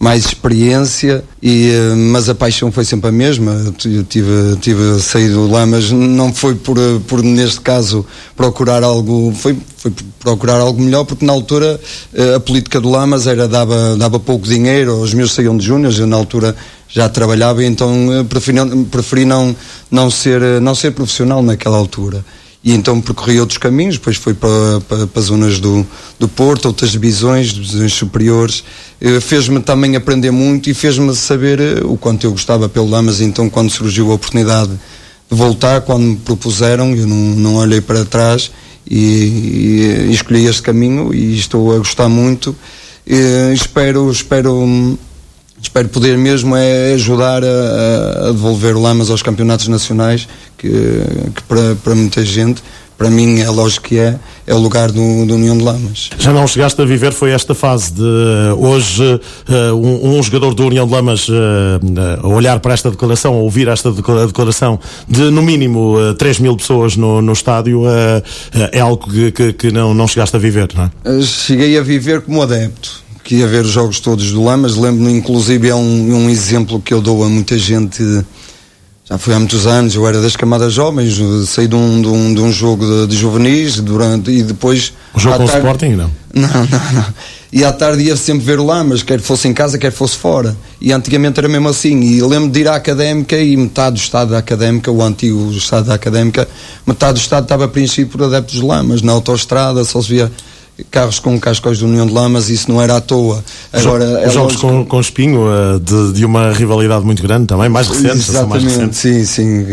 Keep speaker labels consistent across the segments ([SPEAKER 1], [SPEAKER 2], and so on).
[SPEAKER 1] mais experiência, mas a paixão foi sempre a mesma. Eu tive a sair do Lamas, não foi por neste caso procurar algo, foi procurar algo melhor, porque na altura a política do Lamas era dava pouco dinheiro, os meus saíam de júniores, eu na altura já trabalhava, então preferi não ser profissional naquela altura. E então percorri outros caminhos, depois fui para zonas do Porto, outras divisões superiores. Fez-me também aprender muito e fez-me saber o quanto eu gostava pelo Lamas. Então, quando surgiu a oportunidade de voltar, quando me propuseram, eu não olhei para trás e escolhi este caminho e estou a gostar muito. Espero poder mesmo ajudar a devolver o Lamas aos campeonatos nacionais, que para muita gente, para mim é lógico que é o lugar do União de Lamas.
[SPEAKER 2] Já não chegaste a viver, foi esta fase de hoje um jogador do União de Lamas olhar para esta declaração, ouvir esta declaração de no mínimo 3 mil pessoas no estádio, é algo que não chegaste a viver, não é?
[SPEAKER 1] Cheguei a viver como adepto, que ia ver os jogos todos do Lamas. Lembro-me, inclusive, é um exemplo que eu dou a muita gente. Já foi há muitos anos, eu era das camadas jovens, saí de um jogo de juvenis e depois...
[SPEAKER 2] O jogo com o Sporting, não?
[SPEAKER 1] Não. E à tarde ia sempre ver o Lamas, quer fosse em casa, quer fosse fora. E antigamente era mesmo assim. E lembro de ir à Académica e metade do estado da Académica, o antigo estado da Académica, metade do estado estava preenchido por adeptos de Lamas. Na autoestrada só se via carros com cascóis da União de Lamas, isso não era à toa. Agora,
[SPEAKER 2] os jogos com Espinho, de uma rivalidade muito grande também, mais recentes.
[SPEAKER 1] Exatamente, sim.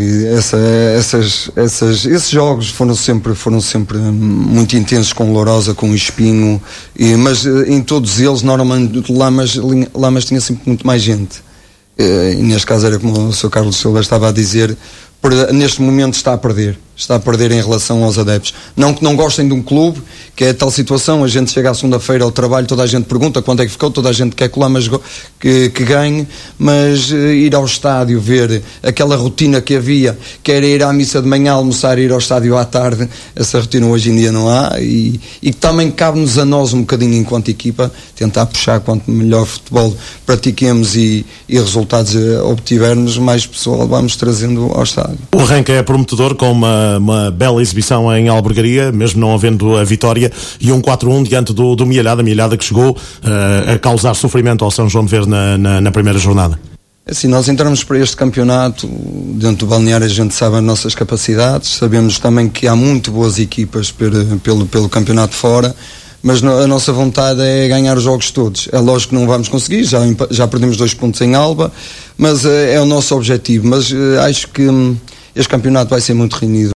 [SPEAKER 1] Esses jogos foram sempre muito intensos, com Lourosa, com Espinho, mas em todos eles, normalmente, Lamas tinha sempre muito mais gente. E neste caso era como o Sr. Carlos Silva estava a dizer, neste momento está a perder em relação aos adeptos. Não que não gostem de um clube, que é a tal situação, a gente chega à segunda-feira ao trabalho, toda a gente pergunta quanto é que ficou, toda a gente quer que o Lamas que ganhe, mas ir ao estádio, ver aquela rotina que havia, que era ir à missa de manhã, almoçar, ir ao estádio à tarde, essa rotina hoje em dia não há, e também cabe-nos a nós um bocadinho enquanto equipa, tentar puxar quanto melhor futebol pratiquemos e resultados obtivermos, mais pessoal vamos trazendo ao estádio.
[SPEAKER 2] O arranque é prometedor, com uma bela exibição em Albergaria, mesmo não havendo a vitória, e um 4-1 diante do Mialhada que chegou a causar sofrimento ao São João de Verde na primeira jornada.
[SPEAKER 1] Assim, nós entramos para este campeonato, dentro do balneário a gente sabe as nossas capacidades, sabemos também que há muito boas equipas pelo campeonato fora, mas a nossa vontade é ganhar os jogos todos. É lógico que não vamos conseguir, já perdemos 2 pontos em Alba, mas é o nosso objetivo. Mas acho que este campeonato vai ser muito renhido.